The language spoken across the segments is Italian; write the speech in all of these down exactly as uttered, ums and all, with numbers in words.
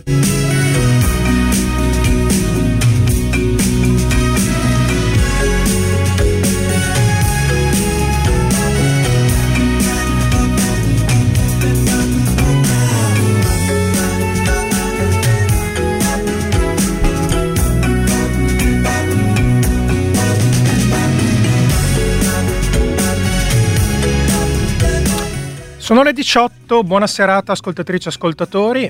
Sono le diciotto, buona serata ascoltatrici e ascoltatori,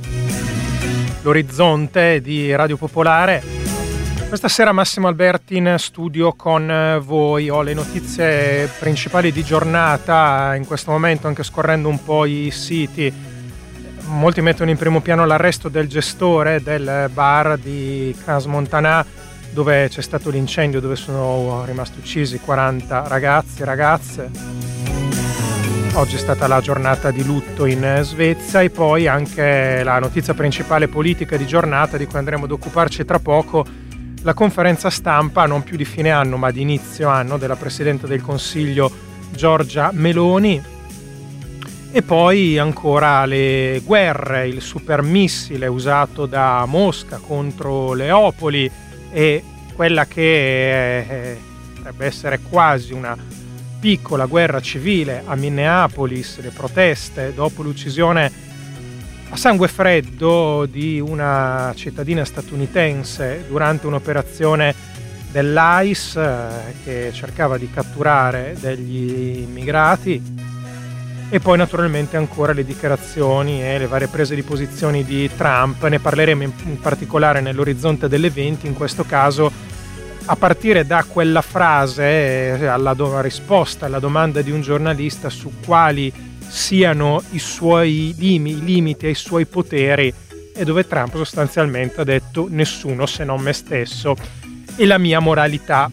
l'orizzonte di Radio Popolare. Questa sera Massimo Alberti in studio con voi. Ho le notizie principali di giornata in questo momento, anche scorrendo un po' i siti. Molti mettono in primo piano l'arresto del gestore del bar di Crans-Montana, dove c'è stato l'incendio, dove sono rimasti uccisi quaranta ragazzi e ragazze. Oggi è stata la giornata di lutto in Svezia, e poi anche la notizia principale politica di giornata, di cui andremo ad occuparci tra poco, la conferenza stampa non più di fine anno ma di inizio anno della Presidente del Consiglio Giorgia Meloni. E poi ancora le guerre, il supermissile usato da Mosca contro Leopoli e quella che eh, potrebbe essere quasi una piccola guerra civile a Minneapolis, le proteste dopo l'uccisione a sangue freddo di una cittadina statunitense durante un'operazione dell'I C E eh, che cercava di catturare degli immigrati. E poi naturalmente ancora le dichiarazioni e le varie prese di posizioni di Trump. Ne parleremo in, in particolare nell'orizzonte dell'eventi, in questo caso a partire da quella frase, alla do- risposta alla domanda di un giornalista su quali siano i suoi limi- i limiti ai suoi poteri, e dove Trump sostanzialmente ha detto nessuno se non me stesso e la mia moralità.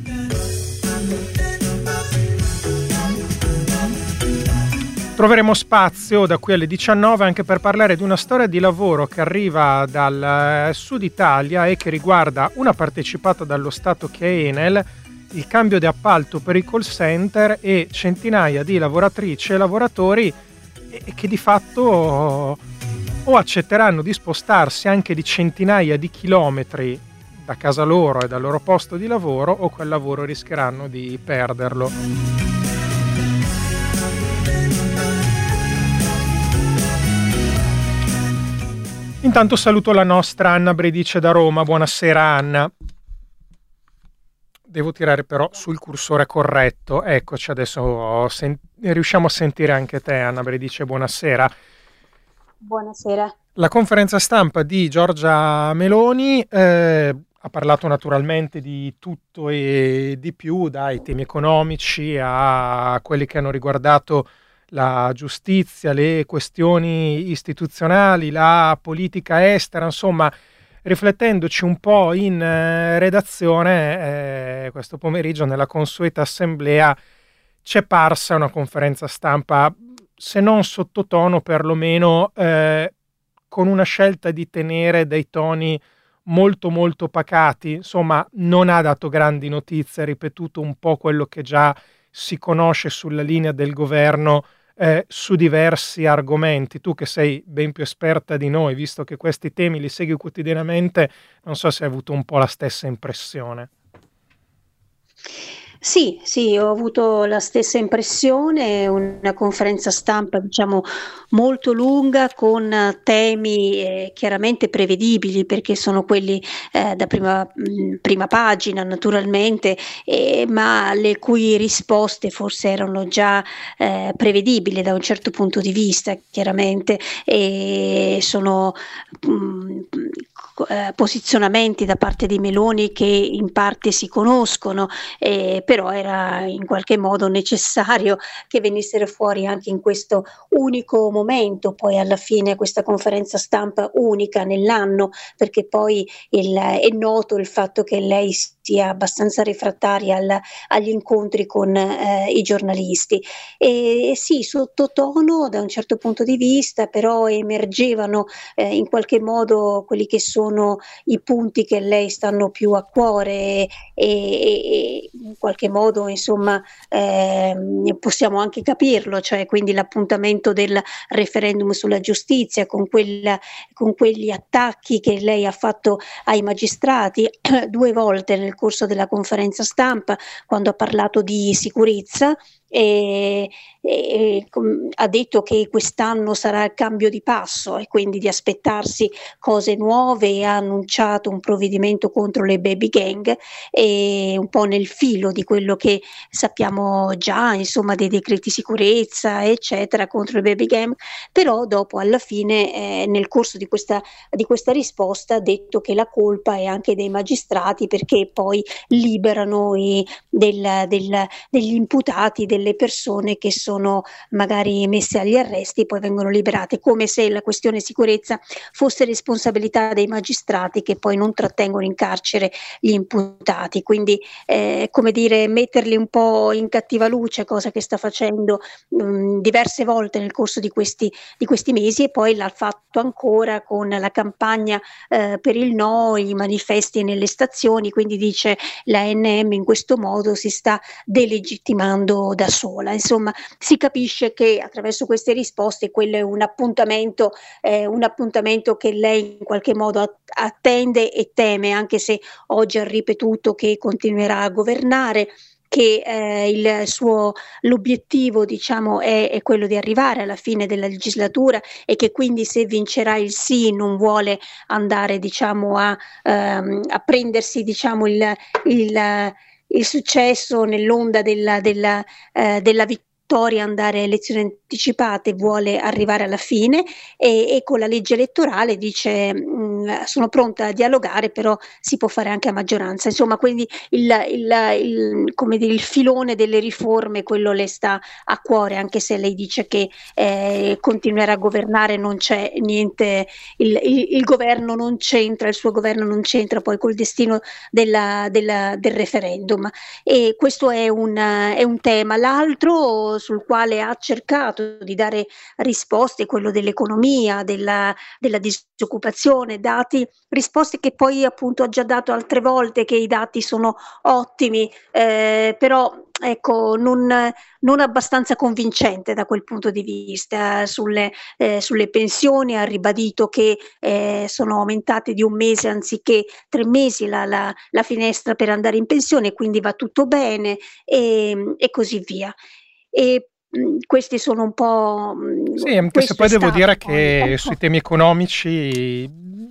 Troveremo spazio da qui alle diciannove anche per parlare di una storia di lavoro che arriva dal sud Italia e che riguarda una partecipata dallo Stato che è Enel, il cambio di appalto per i call center e centinaia di lavoratrici e lavoratori che di fatto o accetteranno di spostarsi anche di centinaia di chilometri da casa loro e dal loro posto di lavoro, o quel lavoro rischieranno di perderlo. Intanto saluto la nostra Anna Bredice da Roma. Buonasera Anna. Devo tirare però sul cursore corretto. Eccoci, adesso sen- riusciamo a sentire anche te Anna Bredice. Buonasera. Buonasera. La conferenza stampa di Giorgia Meloni eh, ha parlato naturalmente di tutto e di più, dai temi economici a quelli che hanno riguardato la giustizia, le questioni istituzionali, la politica estera, insomma, riflettendoci un po' in eh, redazione, eh, questo pomeriggio nella consueta assemblea c'è parsa una conferenza stampa, se non sottotono, perlomeno eh, con una scelta di tenere dei toni molto molto pacati. Insomma, non ha dato grandi notizie, ha ripetuto un po' quello che già si conosce sulla linea del governo Eh, su diversi argomenti. Tu che sei ben più esperta di noi, visto che questi temi li segui quotidianamente, non so se hai avuto un po' la stessa impressione. Sì, sì, ho avuto la stessa impressione, una conferenza stampa, diciamo, molto lunga, con eh, temi eh, chiaramente prevedibili, perché sono quelli eh, da prima, mh, prima pagina, naturalmente, eh, ma le cui risposte forse erano già eh, prevedibili da un certo punto di vista, chiaramente, e sono mh, eh, posizionamenti da parte di Meloni che in parte si conoscono, eh, però era in qualche modo necessario che venissero fuori anche in questo unico momento, poi alla fine questa conferenza stampa unica nell'anno, perché poi il, è noto il fatto che lei sia abbastanza refrattaria al, agli incontri con eh, i giornalisti. E, e sì, sottotono da un certo punto di vista, però emergevano eh, in qualche modo quelli che sono sono i punti che a lei stanno più a cuore e e e in qualche modo insomma, ehm, possiamo anche capirlo, cioè quindi l'appuntamento del referendum sulla giustizia con quel con quegli attacchi che lei ha fatto ai magistrati due volte nel corso della conferenza stampa, quando ha parlato di sicurezza, ehm, e com ha detto che quest'anno sarà il cambio di passo e quindi di aspettarsi cose nuove e ha annunciato un provvedimento contro le baby gang, ehm, un po' nel filo di quello che sappiamo già, insomma, dei decreti sicurezza, eccetera, contro le baby gang, però dopo alla fine, ehm, nel corso di questa di questa risposta ha detto che la colpa è anche dei magistrati perché poi liberano i del del degli imputati, delle persone che sono magari messe agli arresti e poi vengono liberate, come se la questione sicurezza fosse responsabilità dei magistrati che poi non trattengono in carcere gli imputati. Quindi, ehm, come dire, metterli un po' in cattiva luce, cosa che sta facendo, mhmm, diverse volte nel corso di questi di questi mesi e poi l'ha fatto ancora con la campagna, ehm, per il no, i manifesti nelle stazioni, quindi dice l'A N M in questo modo si sta delegittimando da sola. Insomma, si capisce che attraverso queste risposte quello è un appuntamento ehm, un appuntamento che lei in qualche modo at attende e teme, anche se oggi ha ripetuto che continuerà a governare, che, ehm, il suo l'obiettivo diciamo è è quello di arrivare alla fine della legislatura e che quindi se vincerà il sì non vuole andare diciamo a ehm, a prendersi diciamo il il il successo nell'onda della della ehm, della vittoria, andare a elezioni anticipate, vuole arrivare alla fine e e con la legge elettorale dice, mhmm: "Sono pronta a dialogare, però si può fare anche a maggioranza." Insomma, quindi il il il come dire, il filone delle riforme, quello le sta a cuore, anche se lei dice che, ehm, continuerà a governare, non c'è niente il il il governo non c'entra il suo governo non c'entra poi col destino della della del referendum. E questo è un è un tema. L'altro sul quale ha cercato di dare risposte è quello dell'economia, della della disoccupazione, dati risposte che poi appunto ha già dato altre volte, che i dati sono ottimi, ehm, però ecco non non abbastanza convincente da quel punto di vista. Sulle ehm, sulle pensioni ha ribadito che, ehm, sono aumentate di un mese anziché tre mesi la la la finestra per andare in pensione, quindi va tutto bene, ehm, e così via. E, mhmm, questi sono un po' Sì, mhmm, anche se questo è poi devo stato dire un po' il che sui temi economici,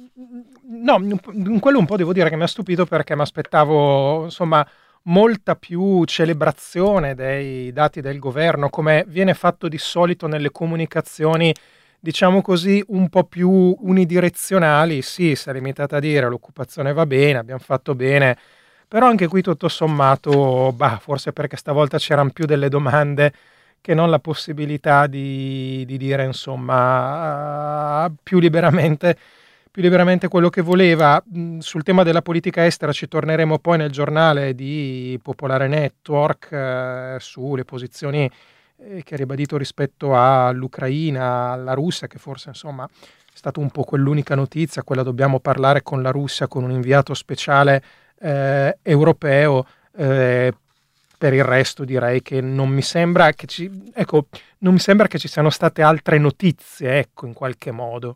mhmm, no, un p in quello un po' devo dire che mi ha stupito perché m'aspettavo, insomma, molta più celebrazione dei dati del governo, come viene fatto di solito nelle comunicazioni, diciamo così, un po' più unidirezionali. Sì, si è limitata a dire: "L'occupazione va bene, abbiam fatto bene", però anche qui tutto sommato, bah, forse perché stavolta c'eran più delle domande che non la possibilità di di dire insomma più liberamente più liberamente quello che voleva. Mhmm, sul tema della politica estera ci torneremo poi nel giornale di Popolare Network, ehm, sulle posizioni, ehm, che ha ribadito rispetto all'Ucraina, alla Russia, che forse insomma è stato un po' quell'unica notizia, quella dobbiamo parlare con la Russia, con un inviato speciale, ehm, europeo. ehm Per il resto direi che non mi sembra che ci ecco, non mi sembra che ci siano state altre notizie, ecco, in qualche modo.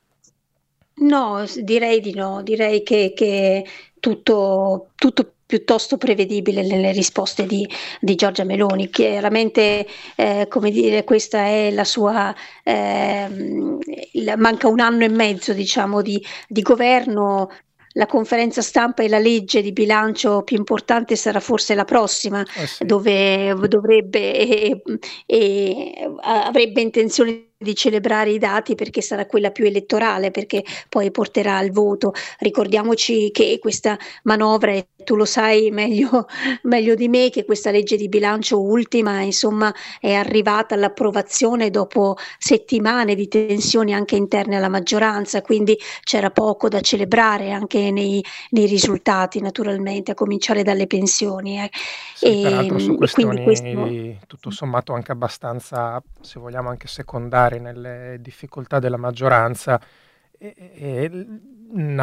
No, s direi di no. Direi che che tutto tutto piuttosto prevedibile nelle risposte di di Giorgia Meloni. Chiaramente, ehm, come dire, questa è la sua ehm, il manca un anno e mezzo diciamo di di governo. La conferenza stampa e la legge di bilancio più importante sarà forse la prossima, Eh sì. dove v dovrebbe e mhmm, ehm, a avrebbe intenzione di celebrare i dati perché sarà quella più elettorale, perché poi porterà al voto. Ricordiamoci che questa manovra e tu lo sai meglio meglio di me, che questa legge di bilancio ultima, insomma, è arrivata all'approvazione dopo settimane di tensioni anche interne alla maggioranza, quindi c'era poco da celebrare anche nei nei risultati naturalmente, a cominciare dalle pensioni, eh. Sì, peraltro su Ehm, e quindi questo questioni tutto sommato anche abbastanza, se vogliamo anche secondarie nelle difficoltà della maggioranza, e, e una,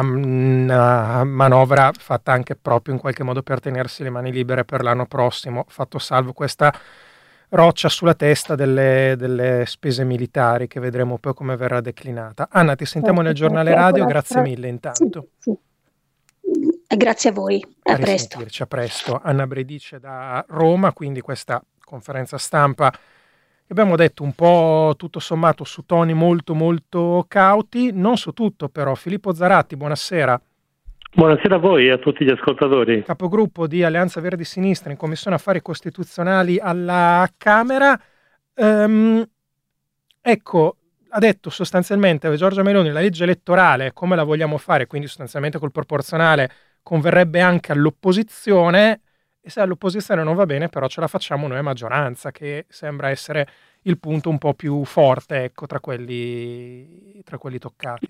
una manovra fatta anche proprio in qualche modo per tenersi le mani libere per l'anno prossimo, fatto salvo questa roccia sulla testa delle, delle spese militari, che vedremo poi come verrà declinata. Anna, ti sentiamo nel giornale radio, grazie mille intanto. Sì, sì. Grazie a voi, a, a presto. Risentirci, a presto. Anna Bredice da Roma, quindi questa conferenza stampa, abbiamo detto un po' tutto sommato su toni molto molto cauti, non su tutto però. Filippo Zaratti, buonasera. Buonasera a voi e a tutti gli ascoltatori. Capogruppo di Alleanza Verdi Sinistra in Commissione Affari Costituzionali alla Camera. Ehm, ecco, ha detto sostanzialmente Giorgia Meloni, la legge elettorale, come la vogliamo fare, quindi sostanzialmente col proporzionale, converrebbe anche all'opposizione, e se all'opposizione non va bene però ce la facciamo noi a maggioranza, che sembra essere il punto un po' più forte, ecco, tra quelli, tra quelli toccati.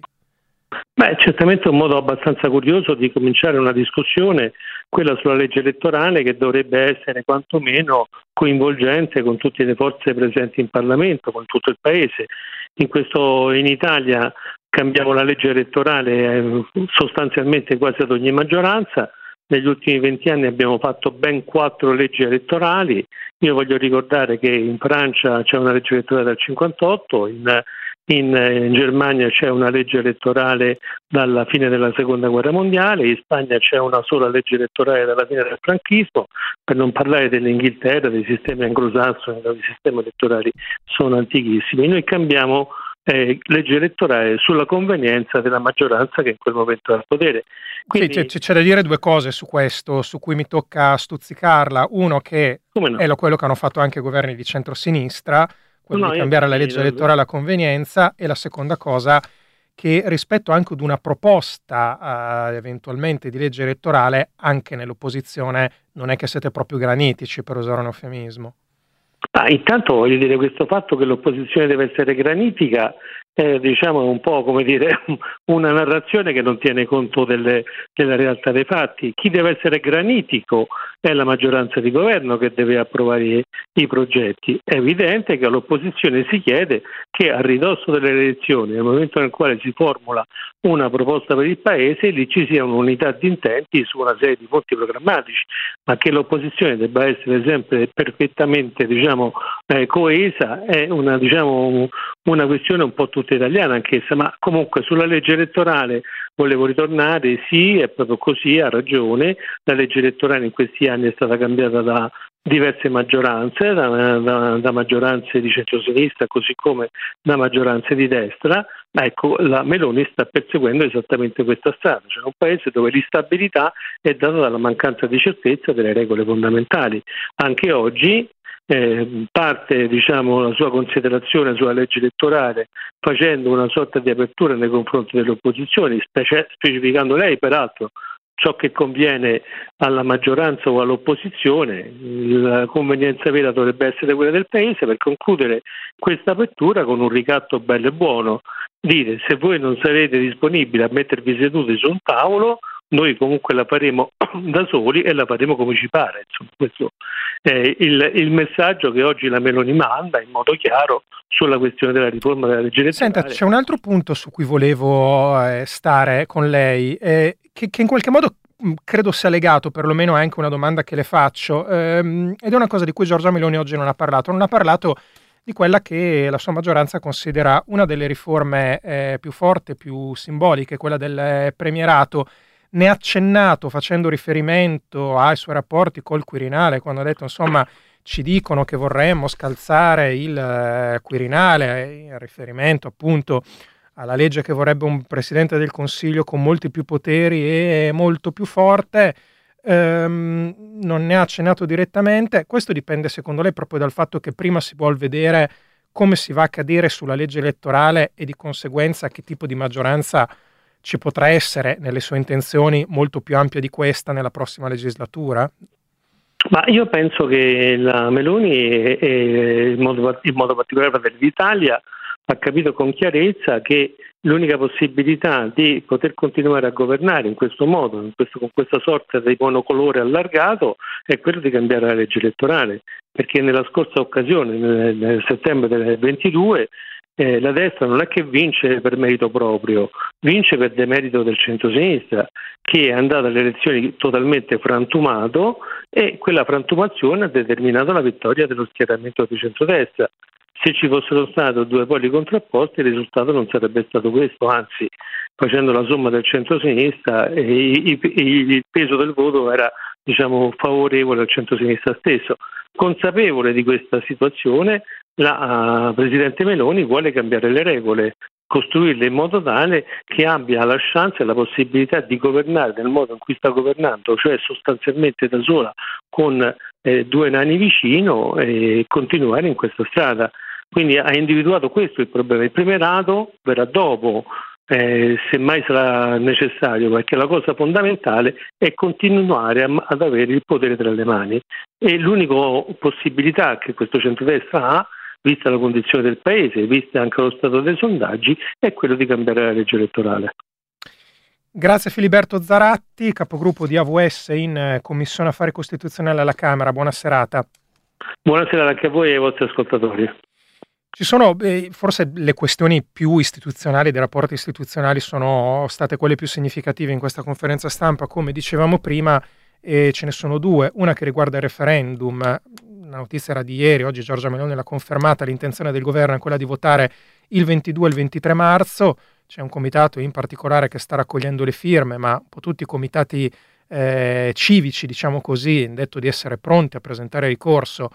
Beh, certamente è un modo abbastanza curioso di cominciare una discussione, quella sulla legge elettorale, che dovrebbe essere quantomeno coinvolgente con tutte le forze presenti in Parlamento, con tutto il Paese. In questo, in Italia cambiamo la legge elettorale eh, sostanzialmente quasi ad ogni maggioranza. Negli ultimi venti anni abbiamo fatto ben quattro leggi elettorali. Io voglio ricordare che in Francia c'è una legge elettorale dal cinquantotto, in In, in Germania c'è una legge elettorale dalla fine della seconda guerra mondiale, in Spagna c'è una sola legge elettorale dalla fine del franchismo, per non parlare dell'Inghilterra, dei sistemi anglosassoni, dove i sistemi elettorali sono antichissimi. Noi cambiamo eh, legge elettorale sulla convenienza della maggioranza che in quel momento è al potere. Quindi sì, c'è, c'è da dire due cose su questo, su cui mi tocca stuzzicarla. Uno, che no? è lo, quello che hanno fatto anche governi di centrosinistra, quello no, di cambiare la legge elettorale a convenienza, e la seconda cosa, che rispetto anche ad una proposta uh, eventualmente di legge elettorale, anche nell'opposizione non è che siete proprio granitici, per usare un eufemismo. Ah, intanto voglio dire, questo fatto che l'opposizione deve essere granitica è, diciamo, un po' come dire una narrazione che non tiene conto delle, della realtà dei fatti. Chi deve essere granitico è la maggioranza di governo, che deve approvare i, i progetti. È evidente che all'opposizione si chiede che a ridosso delle elezioni, nel momento nel quale si formula una proposta per il Paese, lì ci sia un'unità di intenti su una serie di punti programmatici, ma che l'opposizione debba essere sempre perfettamente, diciamo, eh, coesa è una, diciamo, una questione un po' tutta italiana anch'essa. Ma comunque sulla legge elettorale volevo ritornare. Sì, è proprio così, ha ragione, la legge elettorale in questi anni è stata cambiata da diverse maggioranze, da, da, da maggioranze di centrosinistra così come da maggioranze di destra, ma ecco, la Meloni sta perseguendo esattamente questa strada, cioè un paese dove l'instabilità è data dalla mancanza di certezza delle regole fondamentali. Anche oggi eh, parte, diciamo, la sua considerazione sulla legge elettorale facendo una sorta di apertura nei confronti delle opposizioni, specie, specificando lei peraltro ciò che conviene alla maggioranza o all'opposizione. La convenienza vera dovrebbe essere quella del Paese, per concludere questa apertura con un ricatto bello e buono: dire: se voi non sarete disponibili a mettervi seduti su un tavolo, noi comunque la faremo da soli e la faremo come ci pare. Insomma, questo è il, il messaggio che oggi la Meloni manda in modo chiaro sulla questione della riforma della legge elettorale. Senta, c'è un altro punto su cui volevo eh, stare con lei, eh, che, che in qualche modo mh, credo sia legato, perlomeno è anche una domanda che le faccio, ehm, ed è una cosa di cui Giorgia Meloni oggi non ha parlato. Non ha parlato di quella che la sua maggioranza considera una delle riforme eh, più forti, più simboliche, quella del premierato. Ne ha accennato facendo riferimento ai suoi rapporti col Quirinale, quando ha detto, insomma, ci dicono che vorremmo scalzare il eh, Quirinale, in riferimento appunto alla legge che vorrebbe un Presidente del Consiglio con molti più poteri e molto più forte. Ehm, non ne ha accennato direttamente. Questo dipende secondo lei proprio dal fatto che prima si vuol vedere come si va a cadere sulla legge elettorale e di conseguenza che tipo di maggioranza ci potrà essere nelle sue intenzioni molto più ampia di questa nella prossima legislatura? Ma io penso che la Meloni, e, e in, modo, in modo particolare Fratelli d'Italia, ha capito con chiarezza che l'unica possibilità di poter continuare a governare in questo modo, in questo, con questa sorta di monocolore allargato, è quello di cambiare la legge elettorale, perché nella scorsa occasione, nel, nel settembre del ventidue, eh, la destra non è che vince per merito proprio, vince per demerito del centro-sinistra, che è andato alle elezioni totalmente frantumato, e quella frantumazione ha determinato la vittoria dello schieramento di centrodestra. Se ci fossero stati due poli contrapposti, il risultato non sarebbe stato questo, anzi, facendo la somma del centro-sinistra, eh, il, il peso del voto era, diciamo, favorevole al centro-sinistra stesso. Consapevole di questa situazione, la uh, Presidente Meloni vuole cambiare le regole, costruirle in modo tale che abbia la chance e la possibilità di governare nel modo in cui sta governando, cioè sostanzialmente da sola, con eh, due nani vicino, e continuare in questa strada. Quindi ha individuato questo il problema. Il premierato verrà dopo, eh, se mai sarà necessario, perché la cosa fondamentale è continuare a, ad avere il potere tra le mani, e l'unica possibilità che questo centrodestra ha, vista la condizione del Paese, vista anche lo stato dei sondaggi, è quello di cambiare la legge elettorale. Grazie Filiberto Zaratti, capogruppo di A V S in Commissione Affari Costituzionali alla Camera. Buona serata. Buonasera anche a voi e ai vostri ascoltatori. Ci sono, eh, forse le questioni più istituzionali, dei rapporti istituzionali, sono state quelle più significative in questa conferenza stampa, come dicevamo prima, e ce ne sono due. Una che riguarda il referendum. La notizia era di ieri, oggi Giorgia Meloni l'ha confermata, l'intenzione del governo è quella di votare il ventidue e il ventitré marzo. C'è un comitato in particolare che sta raccogliendo le firme, ma un po' tutti i comitati eh, civici, diciamo così, hanno detto di essere pronti a presentare ricorso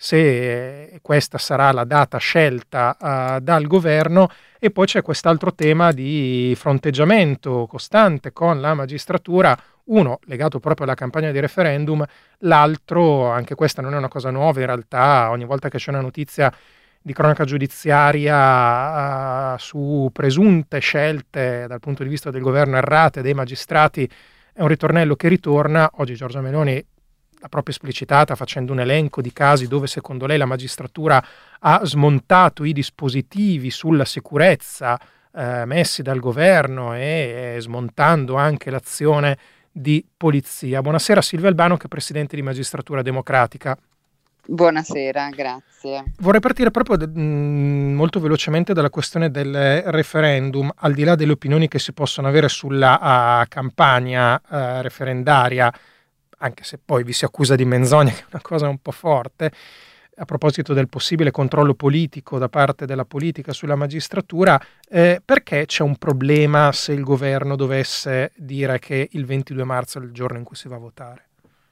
se questa sarà la data scelta uh, dal governo. E poi c'è quest'altro tema di fronteggiamento costante con la magistratura, uno legato proprio alla campagna di referendum, l'altro, anche questa non è una cosa nuova, in realtà ogni volta che c'è una notizia di cronaca giudiziaria uh, su presunte scelte dal punto di vista del governo errate dei magistrati, è un ritornello che ritorna. Oggi Giorgia Meloni l'ha proprio esplicitata facendo un elenco di casi dove secondo lei la magistratura ha smontato i dispositivi sulla sicurezza eh, messi dal governo e, e smontando anche l'azione di polizia. Buonasera Silvia Albano, che è presidente di Magistratura Democratica. Buonasera, grazie. Vorrei partire proprio mh, molto velocemente dalla questione del referendum, al di là delle opinioni che si possono avere sulla uh, campagna uh, referendaria, anche se poi vi si accusa di menzogna, che è una cosa un po' forte, a proposito del possibile controllo politico da parte della politica sulla magistratura. Eh, perché c'è un problema se il governo dovesse dire che il ventidue marzo è il giorno in cui si va a votare?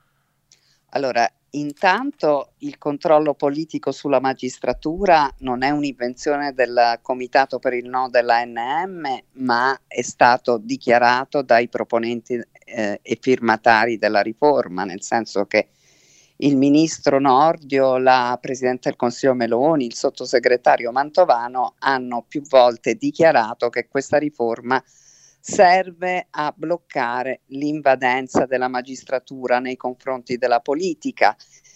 Allora, intanto il controllo politico sulla magistratura non è un'invenzione del Comitato per il No dell'A N M, ma è stato dichiarato dai proponenti eh, e firmatari della riforma, nel senso che il ministro Nordio, la Presidente del Consiglio Meloni, il sottosegretario Mantovano hanno più volte dichiarato che questa riforma serve a bloccare l'invadenza della magistratura nei confronti della politica,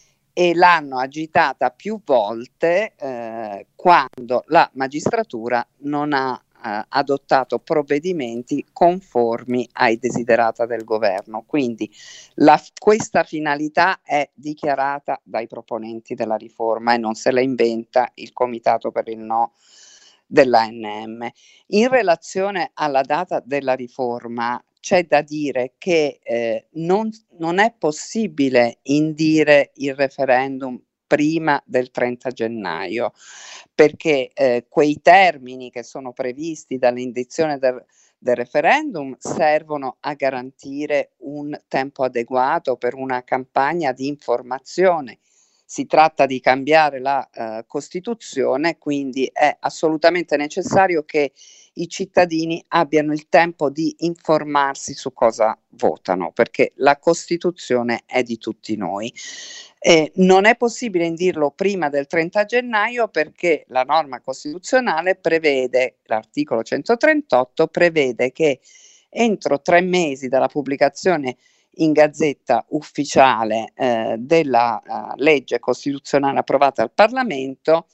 e l'hanno agitata più volte eh, quando la magistratura non ha eh, adottato provvedimenti conformi ai desiderata del governo. Quindi la, questa finalità è dichiarata dai proponenti della riforma e non se la inventa il Comitato per il No dell'A N M. In relazione alla data della riforma c'è da dire che eh, non, non è possibile indire il referendum prima del trenta gennaio, perché eh, quei termini che sono previsti dall'indizione del, del referendum servono a garantire un tempo adeguato per una campagna di informazione. Si tratta di cambiare la uh, Costituzione, quindi è assolutamente necessario che i cittadini abbiano il tempo di informarsi su cosa votano, perché la Costituzione è di tutti noi. Eh, non è possibile indirlo prima del trenta gennaio perché la norma costituzionale prevede, l'articolo centotrentotto prevede che entro tre mesi dalla pubblicazione in Gazzetta Ufficiale eh, della uh, legge costituzionale approvata dal Parlamento,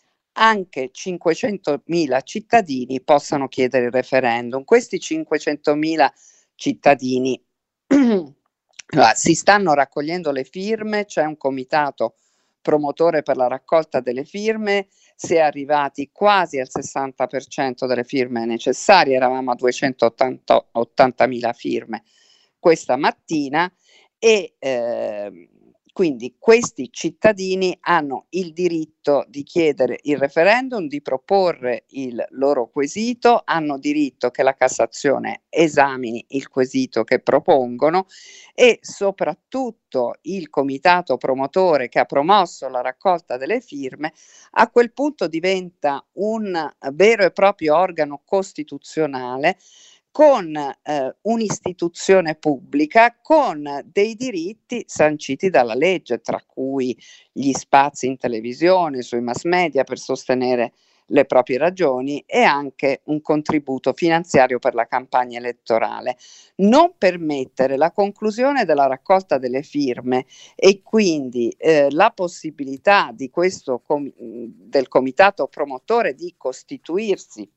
anche cinquecentomila cittadini possano chiedere il referendum. Questi cinquecentomila cittadini allora, si stanno raccogliendo le firme, c'è un comitato promotore per la raccolta delle firme si è arrivati quasi al sessanta per cento delle firme necessarie, eravamo a duecentottantamila firme questa mattina e eh, quindi questi cittadini hanno il diritto di chiedere il referendum, di proporre il loro quesito, hanno diritto che la Cassazione esamini il quesito che propongono e soprattutto il comitato promotore che ha promosso la raccolta delle firme a quel punto diventa un vero e proprio organo costituzionale con eh, un'istituzione pubblica con dei diritti sanciti dalla legge, tra cui gli spazi in televisione, sui mass media per sostenere le proprie ragioni e anche un contributo finanziario per la campagna elettorale. Non permettere la conclusione della raccolta delle firme e quindi eh, la possibilità di questo com- del comitato promotore di costituirsi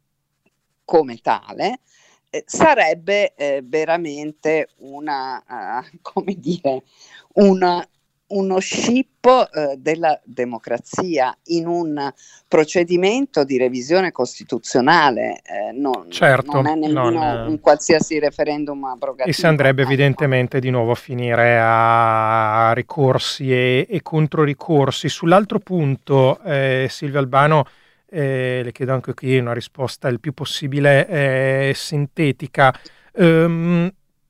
come tale sarebbe eh, veramente una, uh, come dire, una, uno scippo uh, della democrazia in un procedimento di revisione costituzionale, eh, non, certo, non è nemmeno non, un qualsiasi referendum abrogativo. E si andrebbe evidentemente di nuovo a finire a ricorsi e, e controricorsi. Sull'altro punto, eh, Silvia Albano, Eh, le chiedo anche qui una risposta il più possibile eh, sintetica. Um,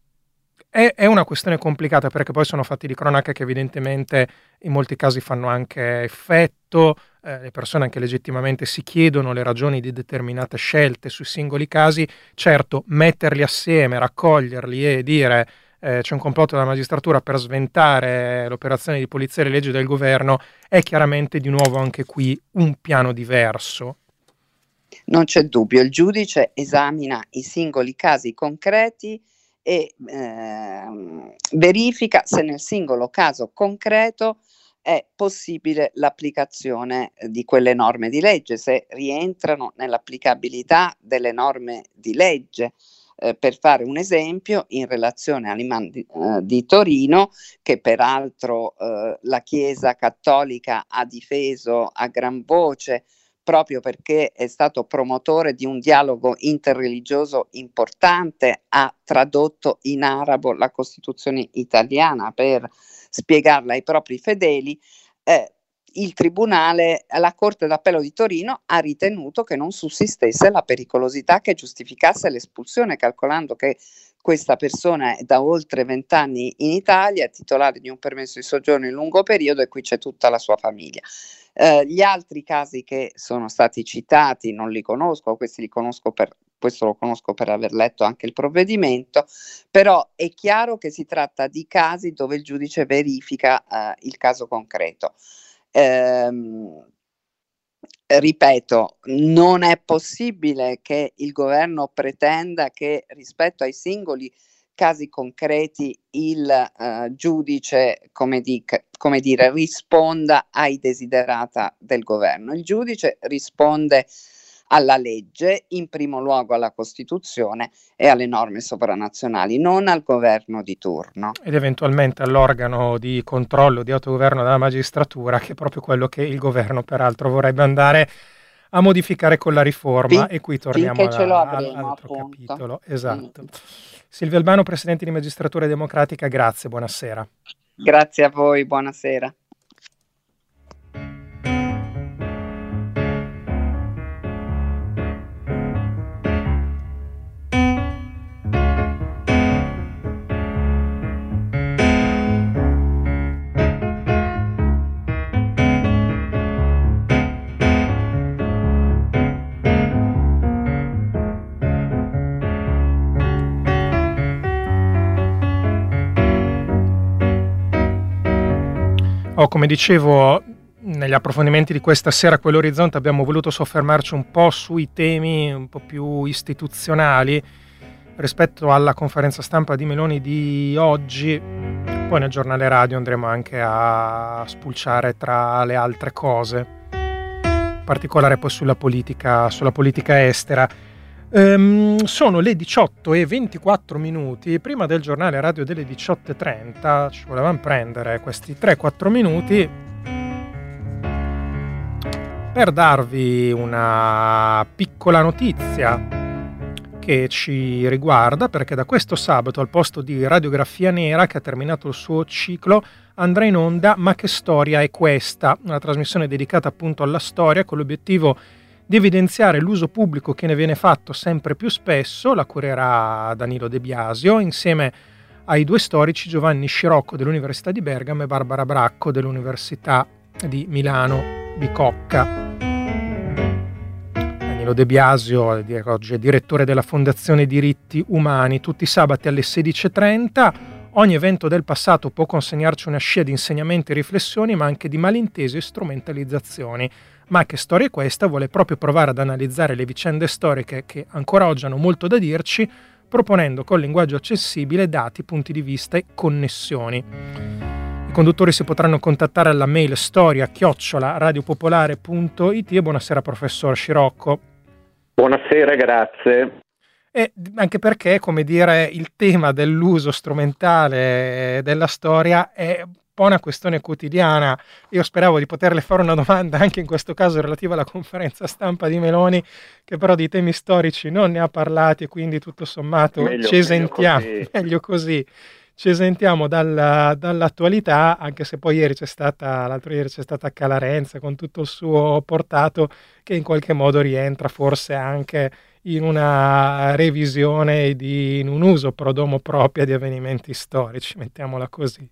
è, è una questione complicata perché poi sono fatti di cronaca che evidentemente in molti casi fanno anche effetto, eh, le persone anche legittimamente si chiedono le ragioni di determinate scelte sui singoli casi. Certo, metterli assieme, raccoglierli e dire Eh, c'è un complotto della magistratura per sventare l'operazione di polizia e le leggi del governo è chiaramente di nuovo anche qui un piano diverso. Non c'è dubbio, il giudice esamina i singoli casi concreti e eh, verifica se nel singolo caso concreto è possibile l'applicazione di quelle norme di legge, se rientrano nell'applicabilità delle norme di legge. Eh, per fare un esempio, in relazione all'imam di, eh, di Torino, che peraltro eh, la Chiesa Cattolica ha difeso a gran voce proprio perché è stato promotore di un dialogo interreligioso importante, ha tradotto in arabo la Costituzione italiana per spiegarla ai propri fedeli. Eh, il Tribunale, la Corte d'Appello di Torino ha ritenuto che non sussistesse la pericolosità che giustificasse l'espulsione, calcolando che questa persona è da oltre vent'anni in Italia, è titolare di un permesso di soggiorno in lungo periodo e qui c'è tutta la sua famiglia. Eh, gli altri casi che sono stati citati non li conosco, questi li conosco per, questo lo conosco per aver letto anche il provvedimento, però è chiaro che si tratta di casi dove il giudice verifica eh, il caso concreto. Ehm, ripeto, non è possibile che il governo pretenda che rispetto ai singoli casi concreti il uh, giudice, come, dic- come dire, risponda ai desiderata del governo. Il giudice risponde alla legge, in primo luogo alla Costituzione e alle norme sovranazionali, non al governo di turno. Ed eventualmente all'organo di controllo, di autogoverno della magistratura, che è proprio quello che il governo peraltro vorrebbe andare a modificare con la riforma. Fin- e qui torniamo alla, ce lo avremo, all'altro appunto. capitolo. Esatto. Mm. Silvia Albano, Presidente di Magistratura Democratica, grazie, buonasera. Grazie a voi, buonasera. Oh, come dicevo, negli approfondimenti di questa sera a Quell'Orizzonte abbiamo voluto soffermarci un po' sui temi un po' più istituzionali rispetto alla conferenza stampa di Meloni di oggi. Poi nel giornale radio andremo anche a spulciare tra le altre cose, in particolare poi sulla politica, sulla politica estera. Um, sono le diciotto e ventiquattro minuti, prima del giornale radio delle diciotto e trenta ci volevamo prendere questi tre quattro minuti per darvi una piccola notizia che ci riguarda, perché da questo sabato, al posto di Radiografia Nera, che ha terminato il suo ciclo, andrà in onda Ma che storia è questa? Una trasmissione dedicata appunto alla storia, con l'obiettivo di evidenziare l'uso pubblico che ne viene fatto sempre più spesso. La curerà Danilo De Biasio, insieme ai due storici Giovanni Scirocco dell'Università di Bergamo e Barbara Bracco dell'Università di Milano Bicocca. Danilo De Biasio oggi è direttore della Fondazione Diritti Umani. Tutti i sabati alle sedici e trenta ogni evento del passato può consegnarci una scia di insegnamenti e riflessioni, ma anche di malintesi e strumentalizzazioni. Ma che storia è questa? Vuole proprio provare ad analizzare le vicende storiche che ancora oggi hanno molto da dirci, proponendo con linguaggio accessibile dati, punti di vista e connessioni. I conduttori si potranno contattare alla mail storia chiocciola radiopopolare punto it. E buonasera professor Scirocco. Buonasera, grazie. E anche perché, come dire, il tema dell'uso strumentale della storia è un po' una questione quotidiana. Io speravo di poterle fare una domanda anche in questo caso relativa alla conferenza stampa di Meloni, che però di temi storici non ne ha parlati, e quindi tutto sommato meglio, ci esentiamo, meglio così. meglio così. Ci esentiamo dalla, dall'attualità, anche se poi ieri c'è stata, l'altro ieri c'è stata Calarenza con tutto il suo portato, che in qualche modo rientra forse anche in una revisione, di, in un uso pro domo propria di avvenimenti storici, mettiamola così.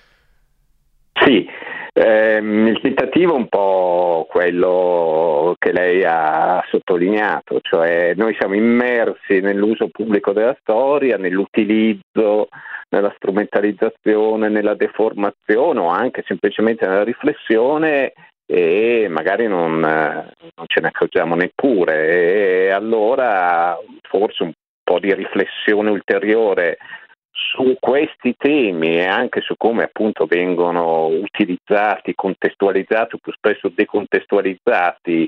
Sì, ehm, il tentativo è un po' quello che lei ha sottolineato, cioè noi siamo immersi nell'uso pubblico della storia, nell'utilizzo, nella strumentalizzazione, nella deformazione o anche semplicemente nella riflessione, e magari non, non ce ne accorgiamo neppure. E allora forse un po' di riflessione ulteriore su questi temi e anche su come appunto vengono utilizzati, contestualizzati o più spesso decontestualizzati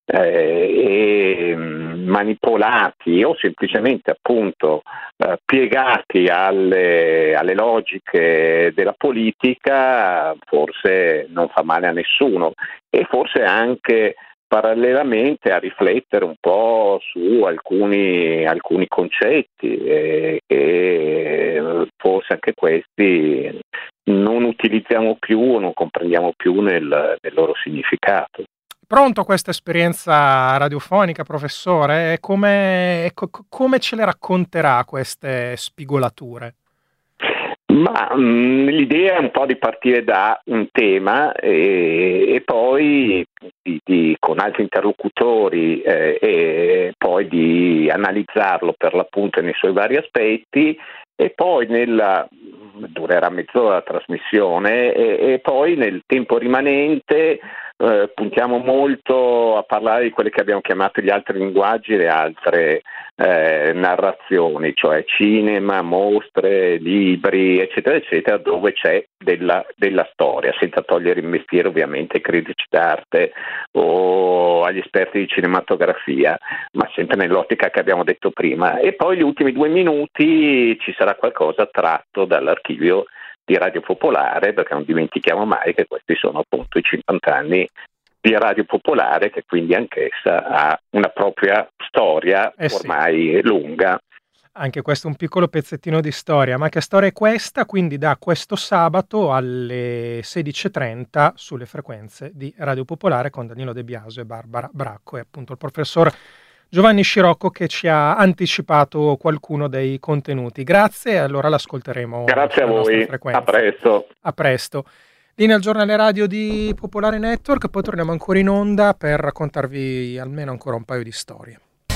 eh, e manipolati o semplicemente appunto eh, piegati alle, alle logiche della politica, forse non fa male a nessuno, e forse anche parallelamente a riflettere un po' su alcuni, alcuni concetti eh, che forse anche questi non utilizziamo più o non comprendiamo più nel, nel loro significato. Pronto a questa esperienza radiofonica, professore? Come, co- come ce le racconterà queste spigolature? Ma mh, l'idea è un po' di partire da un tema e, e poi di, di, con altri interlocutori eh, e poi di analizzarlo per l'appunto nei suoi vari aspetti, e poi nella durerà mezz'ora la trasmissione e, e poi nel tempo rimanente eh, puntiamo molto a parlare di quelle che abbiamo chiamato gli altri linguaggi e le altre eh, narrazioni, cioè cinema, mostre, libri, eccetera, eccetera, dove c'è della, della storia, senza togliere il mestiere ovviamente ai critici d'arte o agli esperti di cinematografia, ma sempre nell'ottica che abbiamo detto prima. E poi gli ultimi due minuti ci sarà qualcosa tratto dall'archivio di Radio Popolare, perché non dimentichiamo mai che questi sono appunto i cinquanta anni di Radio Popolare, che quindi anch'essa ha una propria storia eh sì. ormai lunga. Anche questo è un piccolo pezzettino di storia. Ma che storia è questa? Quindi da questo sabato alle sedici e trenta sulle frequenze di Radio Popolare, con Danilo De Biasio e Barbara Bracco e appunto il professor Giovanni Scirocco, che ci ha anticipato qualcuno dei contenuti. Grazie, allora l'ascolteremo. Grazie a voi, a presto. A presto. Linea al giornale radio di Popolare Network, poi torniamo ancora in onda per raccontarvi almeno ancora un paio di storie.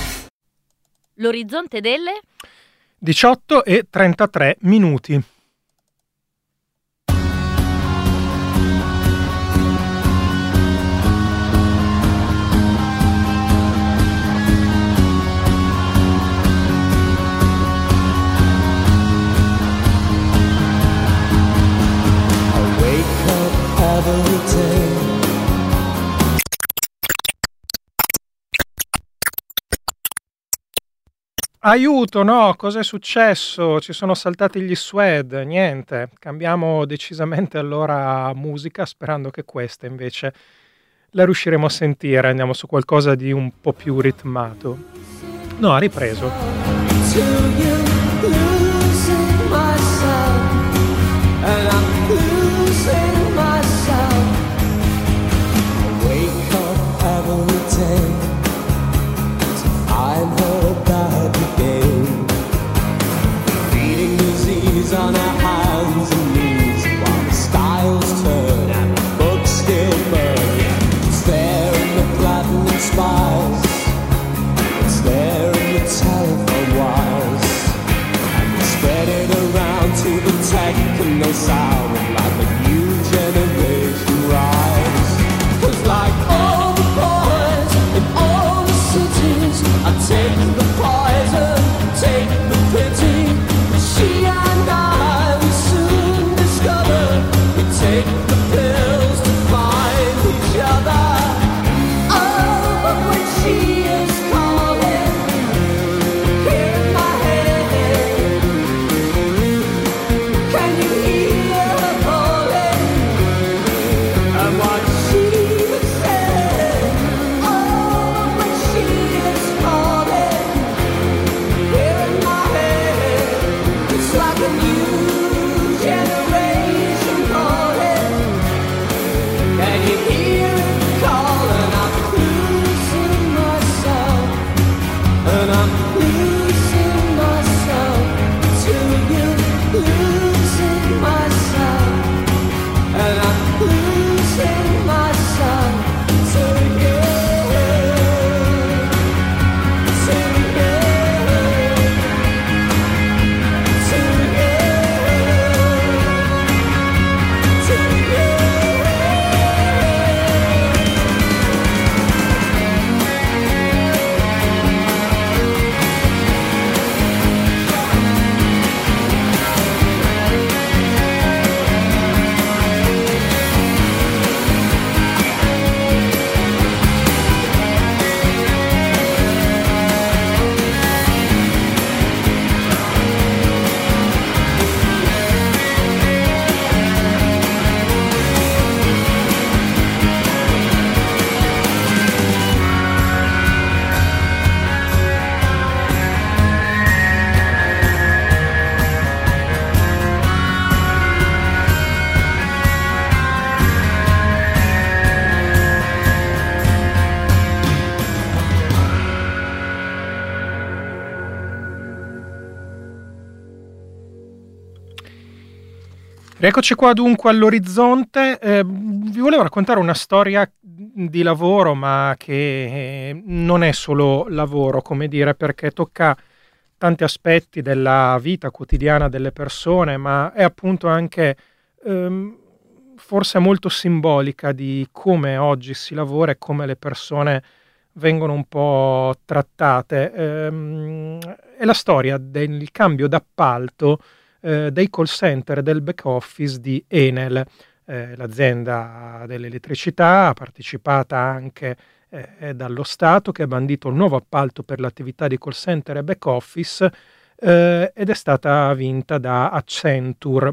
L'orizzonte delle diciotto e trentatré minuti. Aiuto, no, cosa è successo? Ci sono saltati gli Suede, niente. Cambiamo decisamente allora musica, sperando che questa invece la riusciremo a sentire, andiamo su qualcosa di un po' più ritmato. No, ha ripreso. On our hands and knees while the styles turn and the books still burn. It's there in the platinum spires, it's there in the telephone wires, and we spread it around to the techno sound and like a new generation rise. 'Cause like all the boys in all the cities, I take the poison, take the pity. She and I will soon discover we take the pills to find each other. Oh, but when she is calling here in my head, can you hear her calling? And what she would say. Oh, but when she is calling here in my head, it's like a new generation calling. Can you hear it calling? I'm losing myself, and I'm losing myself to you. Losing myself, and I'm losing myself to you. To you. Eccoci qua dunque all'orizzonte. Eh, vi volevo raccontare una storia di lavoro, ma che eh, non è solo lavoro, come dire, perché tocca tanti aspetti della vita quotidiana delle persone, ma è appunto anche ehm, forse molto simbolica di come oggi si lavora e come le persone vengono un po' trattate. Ehm, è la storia del cambio d'appalto eh, dei call center del back office di Enel, eh, l'azienda dell'elettricità, partecipata anche eh, dallo Stato, che ha bandito il nuovo appalto per l'attività di call center e back office eh, ed è stata vinta da Accenture.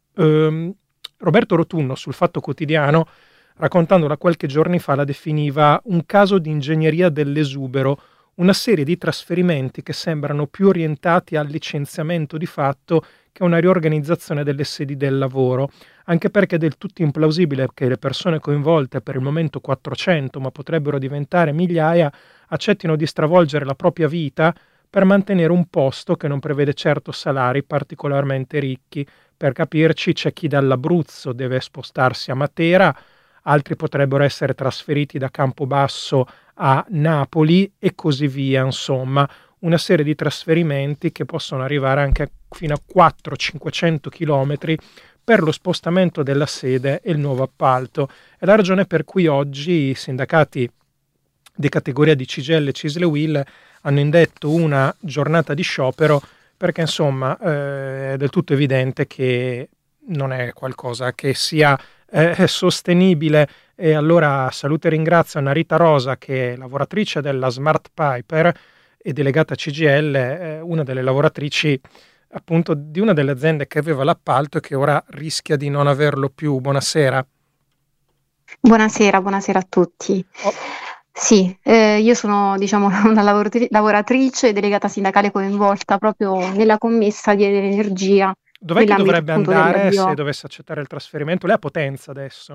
Eh, Roberto Rotunno sul Fatto Quotidiano, raccontandola qualche giorni fa, la definiva un caso di ingegneria dell'esubero, una serie di trasferimenti che sembrano più orientati al licenziamento di fatto che a una riorganizzazione delle sedi del lavoro, anche perché è del tutto implausibile che le persone coinvolte, per il momento quattrocento, ma potrebbero diventare migliaia, accettino di stravolgere la propria vita per mantenere un posto che non prevede certo salari particolarmente ricchi. Per capirci, c'è chi dall'Abruzzo deve spostarsi a Matera, altri potrebbero essere trasferiti da Campobasso a Napoli e così via, insomma, una serie di trasferimenti che possono arrivare anche fino a quattrocento cinquecento chilometri per lo spostamento della sede e il nuovo appalto. È la ragione per cui oggi i sindacati di categoria di C G I L e Cisle Will hanno indetto una giornata di sciopero, perché insomma eh, è del tutto evidente che non è qualcosa che sia eh, sostenibile. E allora saluto e ringrazio Anna Rita Rosa, che è lavoratrice della Smart Piper e delegata C G I L, eh, una delle lavoratrici appunto di una delle aziende che aveva l'appalto e che ora rischia di non averlo più. Buonasera. Buonasera, buonasera a tutti. Oh, Sì, eh, io sono diciamo una lavoratri- lavoratrice delegata sindacale coinvolta proprio nella commessa di energia dov'è che nell'ambito dovrebbe appunto andare se dell'avvio. dovesse accettare il trasferimento? Lei è a Potenza adesso.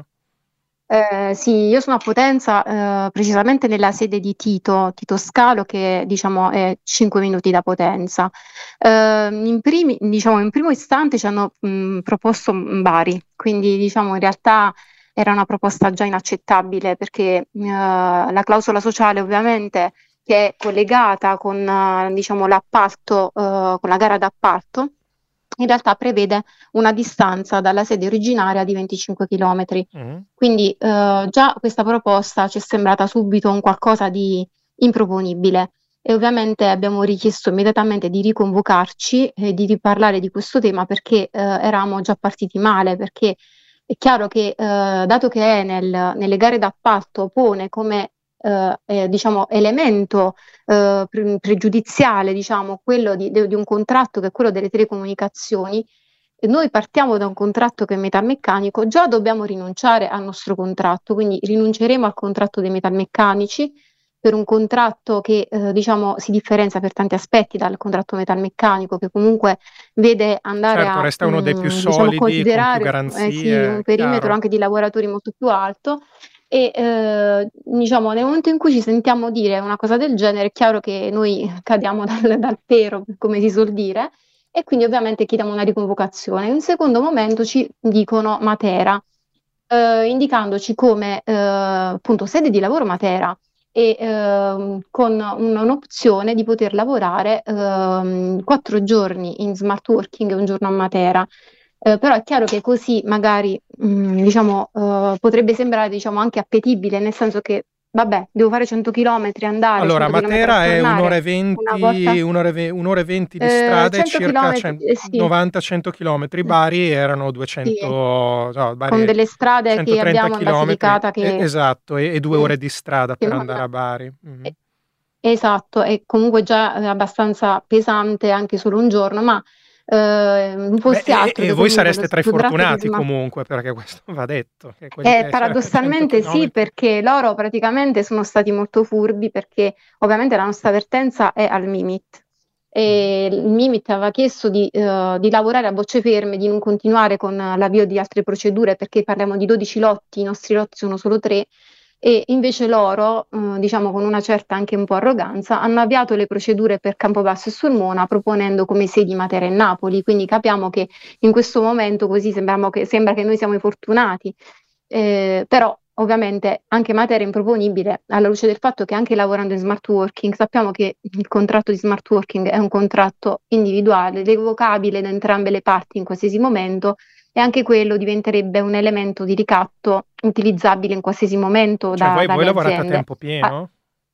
Eh, sì, io sono a Potenza, eh, precisamente nella sede di Tito, Tito Scalo, che diciamo è cinque minuti da Potenza. Eh, in primi- diciamo, in primo istante ci hanno mh, proposto Bari, quindi diciamo in realtà era una proposta già inaccettabile perché eh, la clausola sociale ovviamente che è collegata con eh, diciamo, l'appalto, eh, con la gara d'appalto, in realtà prevede una distanza dalla sede originaria di venticinque chilometri. Mm. Quindi eh, già questa proposta ci è sembrata subito un qualcosa di improponibile e ovviamente abbiamo richiesto immediatamente di riconvocarci e di riparlare di questo tema perché eh, eravamo già partiti male, perché è chiaro che eh, dato che Enel nelle gare d'appalto pone come eh, eh, diciamo, elemento eh, pre- pregiudiziale diciamo, quello di, de- di un contratto che è quello delle telecomunicazioni, e noi partiamo da un contratto che è metalmeccanico, già dobbiamo rinunciare al nostro contratto, quindi rinunceremo al contratto dei metalmeccanici per un contratto che eh, diciamo si differenzia per tanti aspetti dal contratto metalmeccanico, che comunque vede andare Certo, a resta uno dei più mh, diciamo, solidi, con più considerare eh, sì, un garanzie, perimetro chiaro. anche di lavoratori molto più alto. E eh, diciamo, nel momento in cui ci sentiamo dire una cosa del genere, è chiaro che noi cadiamo dal, dal pero, come si suol dire, e quindi ovviamente chiediamo una riconvocazione. In un secondo momento ci dicono Matera, eh, indicandoci come eh, appunto sede di lavoro Matera e ehm, con un- un'opzione di poter lavorare ehm, quattro giorni in smart working e un giorno a Matera. Eh, però è chiaro che così magari mh, diciamo, eh, potrebbe sembrare diciamo, anche appetibile, nel senso che vabbè, devo fare cento chilometri, andare, Allora, cento chilometri a Matera è un'ora tornare e una volta. venti, un'ora e ve- un'ora e venti di Eh, strada e cento circa chilometri, cioè, eh, sì, novanta cento chilometri. Bari erano sì, duecento, no, con Bari delle strade che centotrenta abbiamo in chilometri, Basilicata e- che, esatto, e, e due mm, ore di strada che per non... andare a Bari. Mhm. eh, Esatto, è comunque già eh, abbastanza pesante anche solo un giorno, ma eh, non Beh, fosse e, altro e che voi comunque lo sareste tra i contratto di fortunati smart. comunque, perché questo va detto, che quelli Eh, che cioè, cento paradossalmente sì, chilometri. perché loro praticamente sono stati molto furbi perché ovviamente la nostra vertenza è al Mimit Mhm. e il Mimit aveva chiesto di, eh, di lavorare a bocce ferme, di non continuare con l'avvio di altre procedure perché parliamo di dodici lotti, i nostri lotti sono solo tre e invece loro, eh, diciamo con una certa anche un po' arroganza, hanno avviato le procedure per Campobasso e Sulmona proponendo come sedi Matera e Napoli, quindi capiamo che in questo momento così sembriamo che, sembra che noi siamo i fortunati. Eh, però ovviamente anche Matera è improponibile alla luce del fatto che anche lavorando in smart working sappiamo che il contratto di smart working è un contratto individuale, revocabile da entrambe le parti in qualsiasi momento e anche quello diventerebbe un elemento di ricatto utilizzabile in qualsiasi momento Cioè, da- voi, voi dalle lavorate a aziende. tempo Ah, pieno?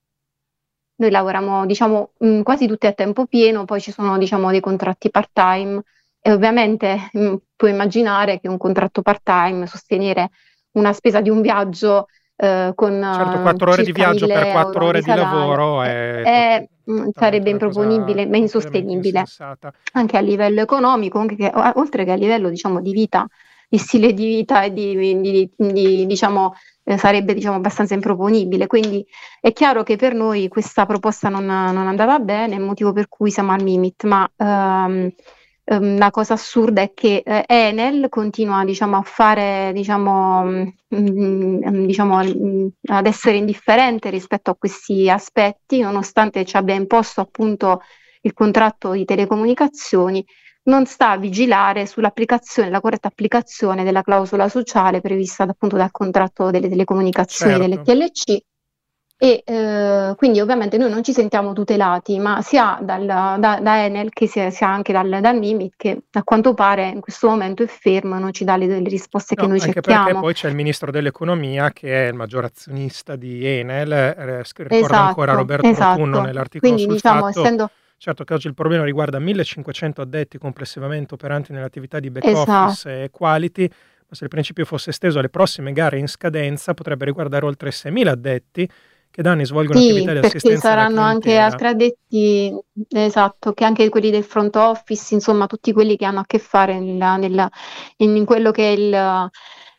noi lavoriamo, diciamo, mh, quasi tutti a tempo pieno, poi ci sono, diciamo, dei contratti part-time e ovviamente mh, puoi immaginare che un contratto part-time, sostenere una spesa di un viaggio eh, con Certo, eh, quattro ore di circa viaggio per mille quattro euro ore di di salario lavoro è, è to- è, mh, totalmente sarebbe una cosa improponibile, ma completamente insostenibile, insensata. anche a livello economico, anche che- o- oltre che a livello, diciamo, di vita, di stile di vita e di, di- di- diciamo, eh, sarebbe, diciamo, abbastanza improponibile. Quindi è chiaro che per noi questa proposta non, non andava bene, è il motivo per cui siamo al Mimit, ma ehm, ehm, la cosa assurda è che eh, Enel continua, diciamo, a fare, diciamo, mm, mm, diciamo, mm, ad essere indifferente rispetto a questi aspetti, nonostante ci abbia imposto appunto il contratto di telecomunicazioni, non sta a vigilare sull'applicazione, la corretta applicazione della clausola sociale prevista appunto dal contratto delle telecomunicazioni delle Certo. T L C e eh, quindi ovviamente noi non ci sentiamo tutelati, ma sia dal- da, da Enel che sia, sia anche dal, dal Mimit che a quanto pare in questo momento è fermo e non ci dà le, le risposte che No, noi anche perché cerchiamo. poi c'è il ministro dell'economia che è il maggior azionista di Enel, eh, sc- ricorda ancora Esatto, Roberto Rotunno esatto. nell'articolo Quindi sul diciamo fatto, essendo certo che oggi il problema riguarda millecinquecento addetti complessivamente operanti nelle attività di back esatto. office e quality, ma se il principio fosse esteso alle prossime gare in scadenza potrebbe riguardare oltre seimila addetti che da anni svolgono attività Sì, di perché assistenza alla saranno anche clientela. altri addetti, esatto, che anche quelli del front office, insomma, tutti quelli che hanno a che fare nella- nella- in, in quello che è il,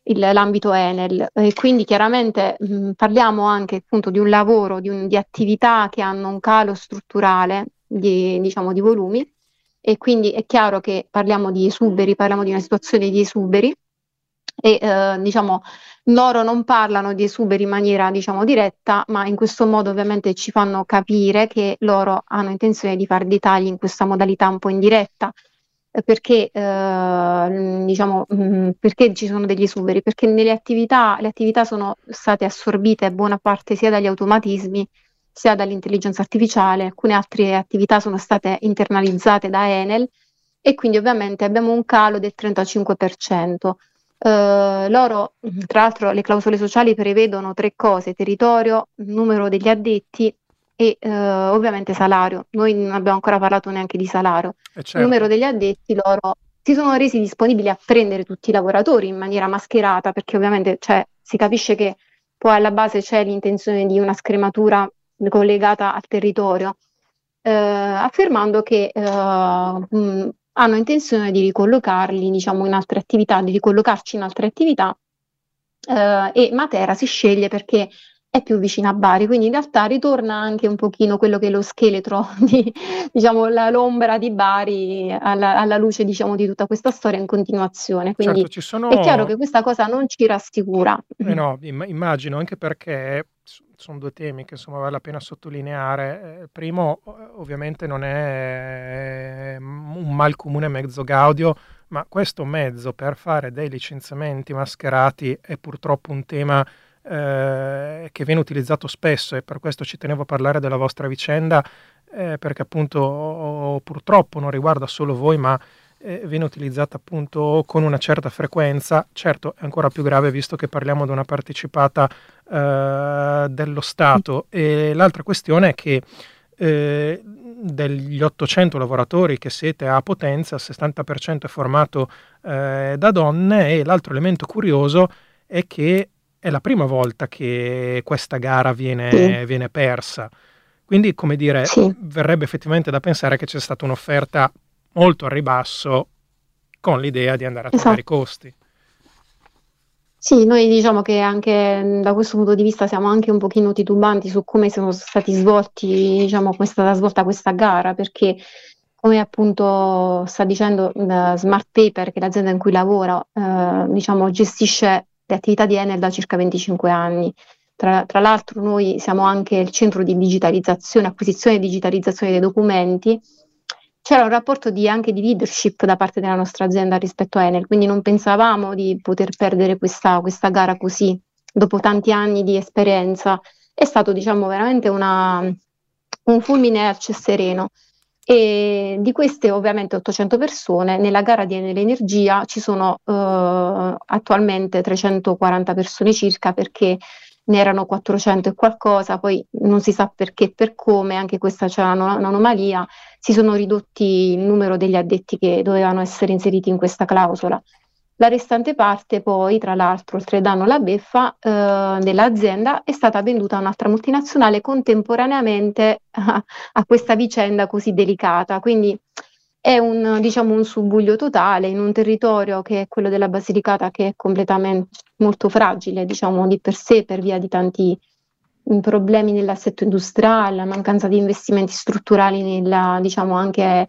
il- l'ambito Enel. E quindi chiaramente mh, parliamo anche appunto di un lavoro, di, un- di attività che hanno un calo strutturale di, diciamo, di volumi, e quindi è chiaro che parliamo di esuberi, parliamo di una situazione di esuberi, e eh, diciamo loro non parlano di esuberi in maniera diciamo diretta, ma in questo modo ovviamente ci fanno capire che loro hanno intenzione di fare dei tagli in questa modalità un po' indiretta. Eh, perché eh, diciamo mh, perché ci sono degli esuberi? Perché nelle attività, le attività sono state assorbite buona parte sia dagli automatismi sia dall'intelligenza artificiale, alcune altre attività sono state internalizzate da Enel, e quindi ovviamente abbiamo un calo del trentacinque per cento. Eh, loro, tra l'altro, le clausole sociali prevedono tre cose: territorio, numero degli addetti e eh, ovviamente salario. Noi non abbiamo ancora parlato neanche di salario. E Il numero certo, degli addetti, loro si sono resi disponibili a prendere tutti i lavoratori in maniera mascherata, perché ovviamente cioè, si capisce che poi alla base c'è l'intenzione di una scrematura collegata al territorio, eh, affermando che eh, mh, hanno intenzione di ricollocarli, diciamo, in altre attività, di ricollocarci in altre attività, eh, e Matera si sceglie perché è più vicina a Bari, quindi in realtà ritorna anche un pochino quello che è lo scheletro di, diciamo, la- l'ombra di Bari alla, alla luce, diciamo, di tutta questa storia in continuazione. certo, Quindi ci è chiaro sono. che questa cosa non ci rassicura. Eh no, imm- immagino, anche perché s- sono due temi che insomma vale la pena sottolineare. Eh, Il primo, o- ovviamente, non è mm, un mal comune mezzo gaudio, ma questo mezzo per fare dei licenziamenti mascherati è purtroppo un tema eh, che viene utilizzato spesso, e per questo ci tenevo a parlare della vostra vicenda, eh, perché appunto oh, purtroppo non riguarda solo voi, ma eh, viene utilizzata appunto con una certa frequenza. Certo, è ancora più grave visto che parliamo di una partecipata eh, dello Stato. E l'altra questione è che eh, degli ottocento lavoratori che siete a Potenza, il sessanta per cento è formato eh, da donne, e l'altro elemento curioso è che è la prima volta che questa gara Sì, viene, viene persa. Quindi, come dire, sì. verrebbe effettivamente da pensare che c'è stata un'offerta molto al ribasso con l'idea di andare a tagliare i Esatto. costi. Sì, noi diciamo che anche mh, da questo punto di vista siamo anche un pochino titubanti su come sono stati svolti, diciamo, come è stata svolta questa gara, perché come appunto sta dicendo eh, Smart Paper, che è l'azienda in cui lavora, eh, diciamo, gestisce le attività di Enel da circa venticinque anni. Tra, tra l'altro noi siamo anche il centro di digitalizzazione, acquisizione e digitalizzazione dei documenti. C'era un rapporto di, anche di leadership da parte della nostra azienda rispetto a Enel, quindi non pensavamo di poter perdere questa, questa gara così, dopo tanti anni di esperienza. È stato, diciamo, veramente una, un fulmine a ciel sereno. E di queste ovviamente ottocento persone, nella gara di Enel Energia ci sono eh, attualmente trecentoquaranta persone circa, perché ne erano quattrocento e qualcosa, poi non si sa perché e per come, anche questa c'è una- un'anomalia, si sono ridotti il numero degli addetti che dovevano essere inseriti in questa clausola. La restante parte poi, tra l'altro, oltre al danno alla beffa eh, dell'azienda, è stata venduta a un'altra multinazionale contemporaneamente a, a questa vicenda così delicata. Quindi è un, diciamo, un subbuglio totale in un territorio che è quello della Basilicata, che è completamente molto fragile, diciamo, di per sé, per via di tanti mm, problemi nell'assetto industriale, la mancanza di investimenti strutturali nella, diciamo, anche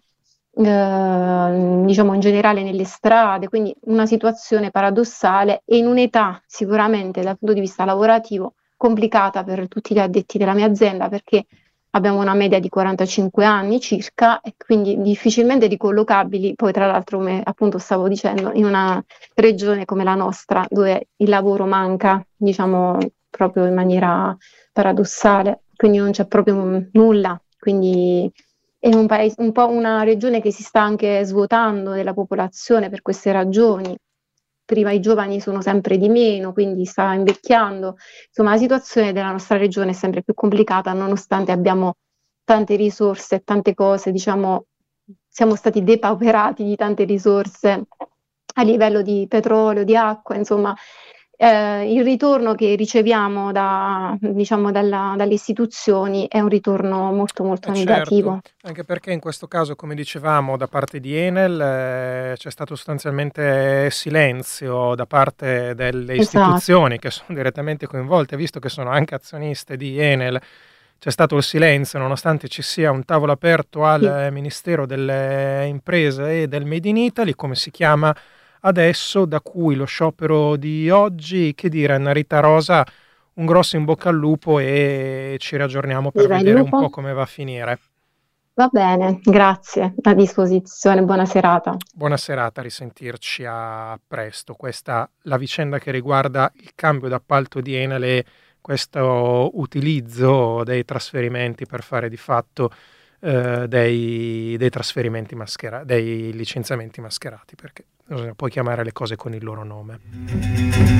eh, diciamo in generale nelle strade, quindi una situazione paradossale e in un'età sicuramente dal punto di vista lavorativo complicata per tutti gli addetti della mia azienda, perché abbiamo una media di quarantacinque anni circa e quindi difficilmente ricollocabili, poi tra l'altro come appunto stavo dicendo, in una regione come la nostra dove il lavoro manca, diciamo proprio in maniera paradossale, quindi non c'è proprio nulla, quindi è un paese, un po' una regione che si sta anche svuotando della popolazione per queste ragioni. Prima i giovani sono sempre di meno, quindi sta invecchiando. Insomma, la situazione della nostra regione è sempre più complicata, nonostante abbiamo tante risorse e tante cose, diciamo, siamo stati depauperati di tante risorse a livello di petrolio, di acqua, insomma, eh, il ritorno che riceviamo da, diciamo, dalla- dalle istituzioni è un ritorno molto molto Eh negativo. certo, anche perché in questo caso, come dicevamo, da parte di Enel eh, c'è stato sostanzialmente silenzio da parte delle Esatto, istituzioni che sono direttamente coinvolte, visto che sono anche azioniste di Enel. C'è stato il silenzio, nonostante ci sia un tavolo aperto al sì, eh, Ministero delle Imprese e del Made in Italy, come si chiama adesso, da cui lo sciopero di oggi. Che dire, Narita Rosa, un grosso in bocca al lupo e ci raggiorniamo per viva il vedere un po' lupo. come va a finire. Va bene, grazie, a disposizione, buona serata. Buona serata, a risentirci a presto. Questa la vicenda che riguarda il cambio d'appalto di Enel e questo utilizzo dei trasferimenti per fare di fatto eh, dei, dei trasferimenti mascherati, dei licenziamenti mascherati, perché bisogna poi chiamare le cose con il loro nome.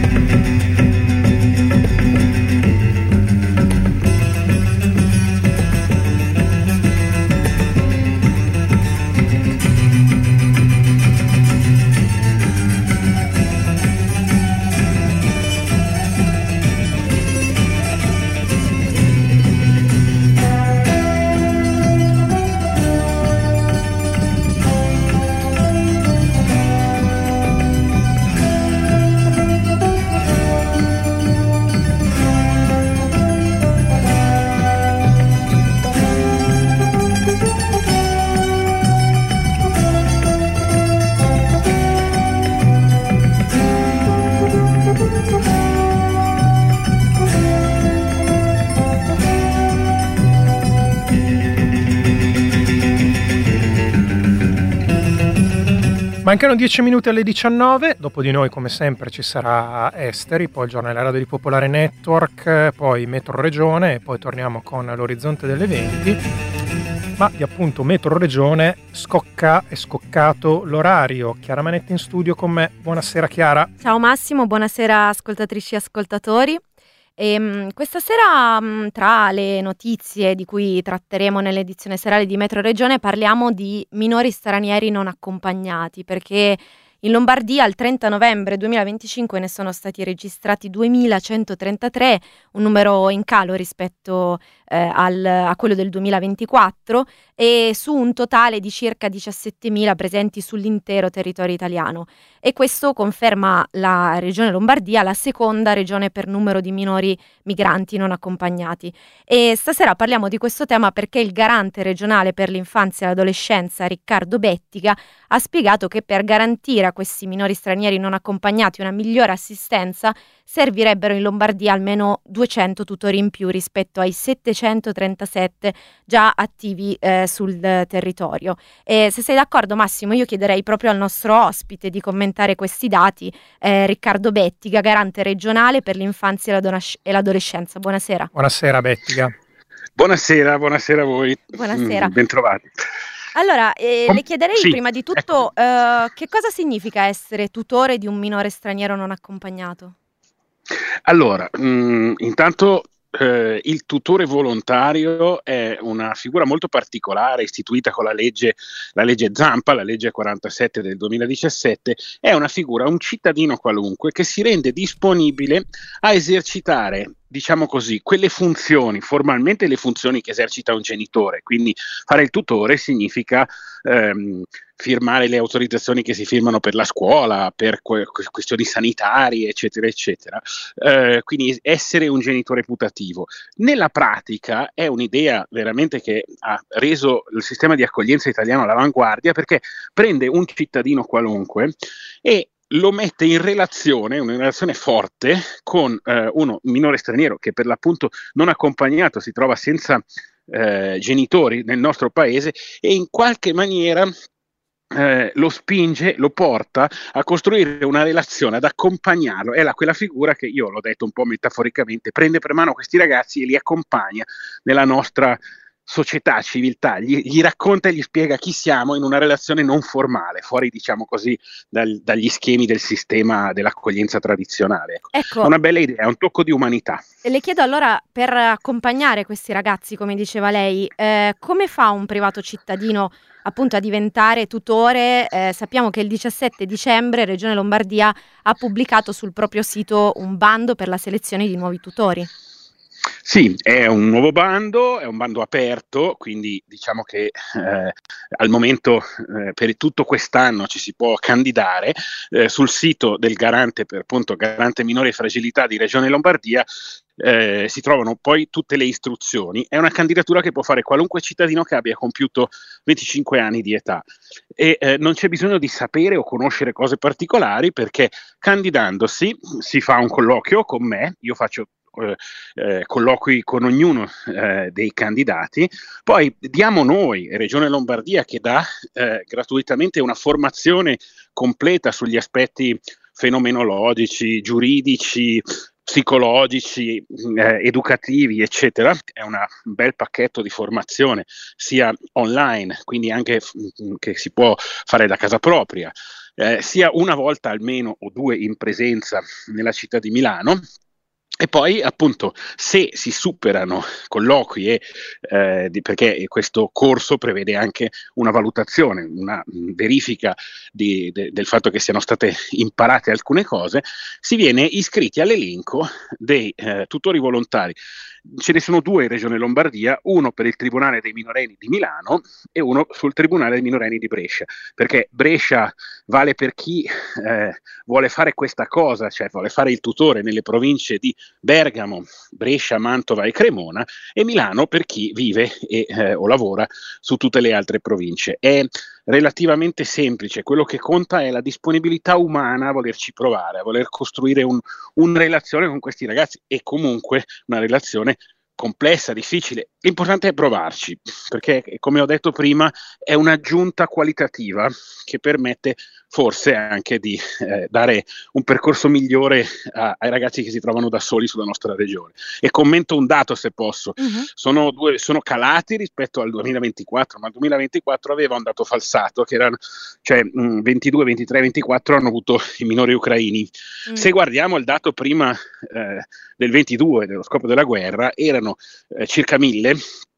Mancano dieci minuti alle diciannove, dopo di noi come sempre ci sarà Esteri, poi il giornale radio di Popolare Network, poi Metro Regione e poi torniamo con l'orizzonte delle venti. Ma di appunto Metro Regione scocca è scoccato l'orario. Chiara Manetti in studio con me. Buonasera Chiara. Ciao Massimo, buonasera ascoltatrici e ascoltatori. E, mh, questa sera mh, tra le notizie di cui tratteremo nell'edizione serale di Metro Regione parliamo di minori stranieri non accompagnati, perché in Lombardia il trenta novembre duemilaventicinque ne sono stati registrati duemilacentotrentatré, un numero in calo rispetto eh, al, a quello del duemilaventiquattro, e su un totale di circa diciassettemila presenti sull'intero territorio italiano. E questo conferma la regione Lombardia la seconda regione per numero di minori migranti non accompagnati. E stasera parliamo di questo tema perché il garante regionale per l'infanzia e l'adolescenza Riccardo Bettiga ha spiegato che per garantire a questi minori stranieri non accompagnati una migliore assistenza servirebbero in Lombardia almeno duecento tutori in più rispetto ai settecentotrentasette già attivi eh, sul territorio. E se sei d'accordo Massimo, io chiederei proprio al nostro ospite di commentare questi dati, eh, Riccardo Bettiga, garante regionale per l'infanzia e, l'adolesc- e l'adolescenza. Buonasera. Buonasera Bettiga. Buonasera, buonasera a voi. Buonasera. Mm, bentrovati. Allora, eh, Com- le chiederei sì, prima di tutto ecco. eh, che cosa significa essere tutore di un minore straniero non accompagnato? Allora, mh, intanto eh, il tutore volontario è una figura molto particolare istituita con la legge, la legge Zampa, la legge quarantasette del duemiladiciassette. È una figura, un cittadino qualunque che si rende disponibile a esercitare, diciamo così, quelle funzioni, formalmente le funzioni che esercita un genitore. Quindi fare il tutore significa ehm, firmare le autorizzazioni che si firmano per la scuola, per que- questioni sanitarie, eccetera, eccetera. Eh, quindi essere un genitore putativo. Nella pratica è un'idea veramente che ha reso il sistema di accoglienza italiano all'avanguardia, perché prende un cittadino qualunque e lo mette in relazione, una relazione forte con eh, uno minore straniero che per l'appunto non accompagnato si trova senza eh, genitori nel nostro paese, e in qualche maniera Eh, lo spinge, lo porta a costruire una relazione, ad accompagnarlo. È la, quella figura che io l'ho detto un po' metaforicamente, prende per mano questi ragazzi e li accompagna nella nostra società, civiltà, gli, gli racconta e gli spiega chi siamo in una relazione non formale, fuori, diciamo così, dal, dagli schemi del sistema dell'accoglienza tradizionale. Ecco, È una bella idea, è un tocco di umanità. le chiedo allora, per accompagnare questi ragazzi, come diceva lei, eh, come fa un privato cittadino appunto a diventare tutore? Eh, sappiamo che il diciassette dicembre Regione Lombardia ha pubblicato sul proprio sito un bando per la selezione di nuovi tutori. Sì, è un nuovo bando, è un bando aperto, quindi diciamo che eh, al momento eh, per tutto quest'anno ci si può candidare eh, sul sito del garante, per appunto garante minore e fragilità di Regione Lombardia. Eh, si trovano poi tutte le istruzioni. È una candidatura che può fare qualunque cittadino che abbia compiuto venticinque anni di età e eh, non c'è bisogno di sapere o conoscere cose particolari, perché candidandosi si fa un colloquio con me, io faccio Eh, eh, colloqui con ognuno eh, dei candidati, poi diamo noi, Regione Lombardia, che dà eh, gratuitamente una formazione completa sugli aspetti fenomenologici, giuridici, psicologici, eh, educativi, eccetera. È una, un bel pacchetto di formazione, sia online, quindi anche f- che si può fare da casa propria, eh, sia una volta almeno o due in presenza nella città di Milano. E poi appunto se si superano colloqui e eh, di, perché questo corso prevede anche una valutazione, una mh, verifica di, de, del fatto che siano state imparate alcune cose, si viene iscritti all'elenco dei eh, tutori volontari. Ce ne sono due in Regione Lombardia, uno per il Tribunale dei minorenni di Milano e uno sul Tribunale dei minorenni di Brescia, perché Brescia vale per chi eh, vuole fare questa cosa, cioè vuole fare il tutore nelle province di Bergamo, Brescia, Mantova e Cremona, e Milano per chi vive e, eh, o lavora su tutte le altre province. È relativamente semplice, quello che conta è la disponibilità umana a volerci provare, a voler costruire un, una relazione con questi ragazzi, e comunque una relazione complessa, difficile. L'importante è provarci, perché come ho detto prima è un'aggiunta qualitativa che permette forse anche di eh, dare un percorso migliore a, ai ragazzi che si trovano da soli sulla nostra regione. E commento un dato, se posso. Uh-huh. Sono, due, sono calati rispetto al duemilaventiquattro, ma il duemilaventiquattro aveva un dato falsato, che erano, cioè mh, ventidue, ventitré, ventiquattro hanno avuto i minori ucraini. Uh-huh. Se guardiamo il dato prima eh, del ventidue, dello scoppio della guerra, erano eh, circa mille,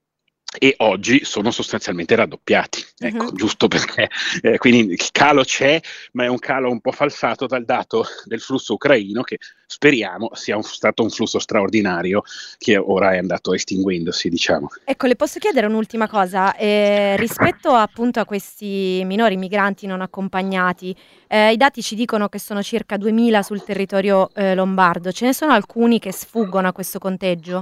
e oggi sono sostanzialmente raddoppiati, ecco, uh-huh. giusto perché eh, quindi il calo c'è, ma è un calo un po' falsato dal dato del flusso ucraino, che speriamo sia un, stato un flusso straordinario che ora è andato estinguendosi, diciamo. Ecco, le posso chiedere un'ultima cosa, eh, rispetto appunto a questi minori migranti non accompagnati, eh, i dati ci dicono che sono circa duemila sul territorio eh, lombardo. Ce ne sono alcuni che sfuggono a questo conteggio?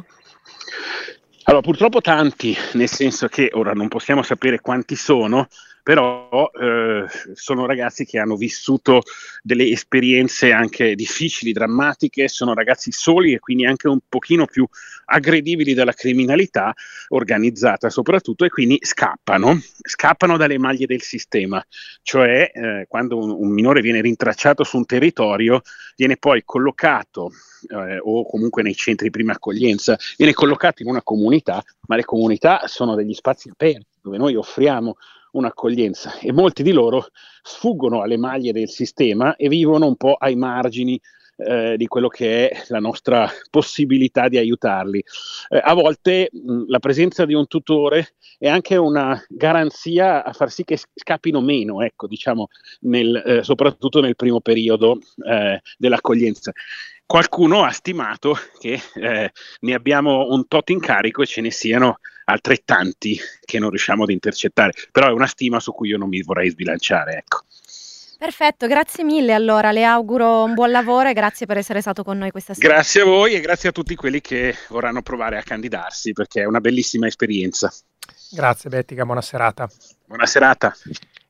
Allora, purtroppo tanti, nel senso che ora non possiamo sapere quanti sono, però eh, sono ragazzi che hanno vissuto delle esperienze anche difficili, drammatiche, sono ragazzi soli e quindi anche un pochino più aggredibili dalla criminalità organizzata soprattutto, e quindi scappano, scappano dalle maglie del sistema, cioè eh, quando un, un minore viene rintracciato su un territorio, viene poi collocato eh, o comunque nei centri di prima accoglienza, viene collocato in una comunità, ma le comunità sono degli spazi aperti dove noi offriamo un'accoglienza, e molti di loro sfuggono alle maglie del sistema e vivono un po' ai margini eh, di quello che è la nostra possibilità di aiutarli. Eh, a volte mh, la presenza di un tutore è anche una garanzia a far sì che scappino meno, ecco, diciamo, nel, eh, soprattutto nel primo periodo eh, dell'accoglienza. Qualcuno ha stimato che eh, ne abbiamo un tot in carico e ce ne siano altrettanti che non riusciamo ad intercettare, però è una stima su cui io non mi vorrei sbilanciare, ecco. Perfetto, grazie mille, allora le auguro un buon lavoro e grazie per essere stato con noi questa sera. Grazie a voi e grazie a tutti quelli che vorranno provare a candidarsi, perché è una bellissima esperienza. Grazie Bettica, buona serata. Buona serata.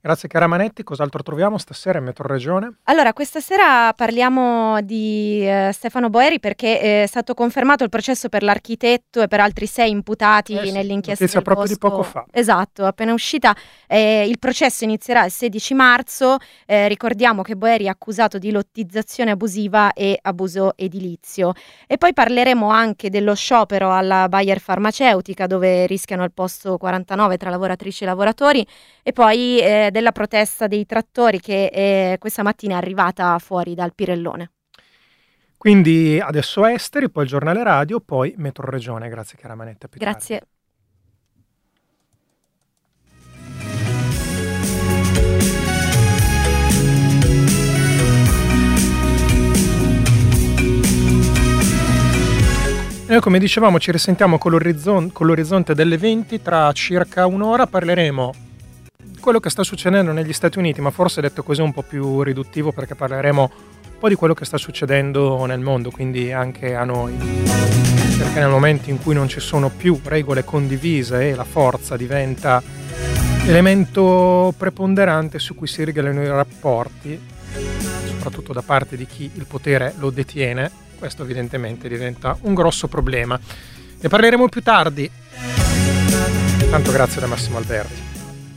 Grazie Chiara Manetti, cos'altro troviamo stasera in Metro Regione? Allora, questa sera parliamo di eh, Stefano Boeri perché è stato confermato il processo per l'architetto e per altri sei imputati Eh sì, nell'inchiesta notizia del proprio di Bosco. poco fa. Esatto, appena uscita. Eh, il processo inizierà il sedici marzo. Eh, ricordiamo che Boeri è accusato di lottizzazione abusiva e abuso edilizio. E poi parleremo anche dello sciopero alla Bayer Farmaceutica, dove rischiano il posto quarantanove tra lavoratrici e lavoratori, e poi eh, della protesta dei trattori che eh, questa mattina è arrivata fuori dal Pirellone. Quindi adesso Esteri, poi il giornale radio, poi Metro Regione. Grazie Chiara Manetti. Grazie. E noi, come dicevamo, ci risentiamo con, l'orizzon- con l'orizzonte delle venti. Tra circa un'ora parleremo di quello che sta succedendo negli Stati Uniti, ma forse detto così un po' più riduttivo, perché parleremo un po' di quello che sta succedendo nel mondo, quindi anche a noi. Perché nel momento in cui non ci sono più regole condivise e la forza diventa elemento preponderante su cui si regolano i rapporti, soprattutto da parte di chi il potere lo detiene, questo evidentemente diventa un grosso problema. Ne parleremo più tardi. Tanto grazie da Massimo Alberti.